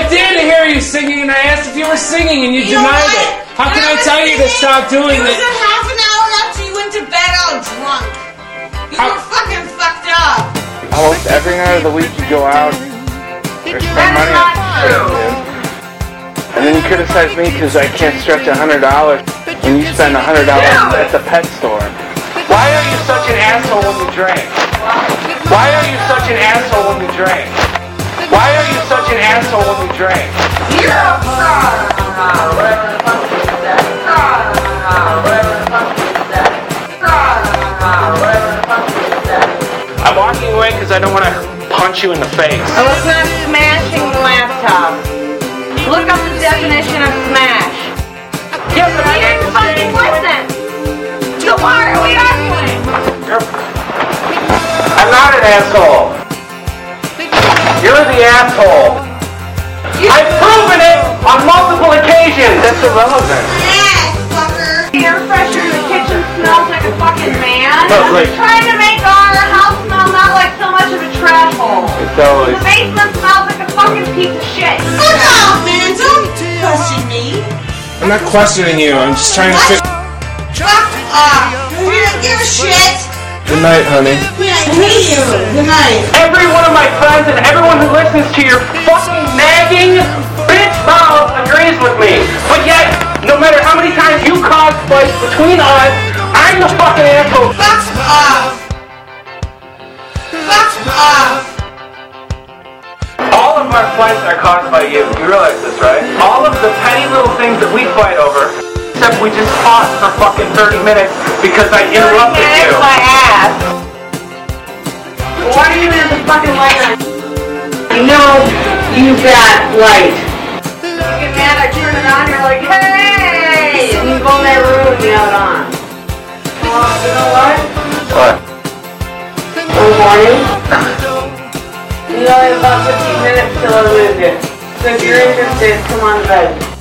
did hear you singing, and I asked if you were singing, and you denied it. How can I tell you to stop doing it? It was half an hour after you went to bed all drunk. You were fucking fucked up. Almost every night of the week you go out or spend money on shit, and then you criticize me because I can't stretch $100 when you spend $100 at the pet store. Why are you such an asshole when you drink? Why are you such an asshole when you drink? Why are you such an asshole when you drink? You're a fraud. Whatever the fuck is that? Whatever the fuck is that? Whatever the fuck is that? I'm walking away because I don't want to punch you in the face. I was not smashing the laptop. Look up the definition of smash. Yeah, but he didn't fucking listen. So why are we arguing? I'm not an asshole. You're the asshole. I've proven it on multiple occasions. That's irrelevant. Yes, fucker. The air pressure in the kitchen smells like a fucking man. But, I'm like, just trying to make our house smell not like so much of a trash hole. It's always... The basement smells like a fucking piece of shit. Fuck off, man. Don't question me. I'm not questioning you. I'm just trying to fit. Fuck off. We don't give a shit. Good night, honey. I hate you. Good night. Every one of my friends and everyone who listens to your fucking nagging bitch mouth agrees with me. But yet, no matter how many times you cause fights between us, I'm the fucking asshole. Fuck off. Fuck off. All of our fights are caused by you. You realize this, right? All of the petty little things that we fight over, except we just fought for fucking 30 minutes because I interrupted you. My ass. Why are you in the fucking light on? I know you've got light. You get mad, I turn it on, you're like, hey! And you go in that room and you have it on. You know what? What? Good morning. You only have about 15 minutes till I lose you. So if you're interested, come on to bed.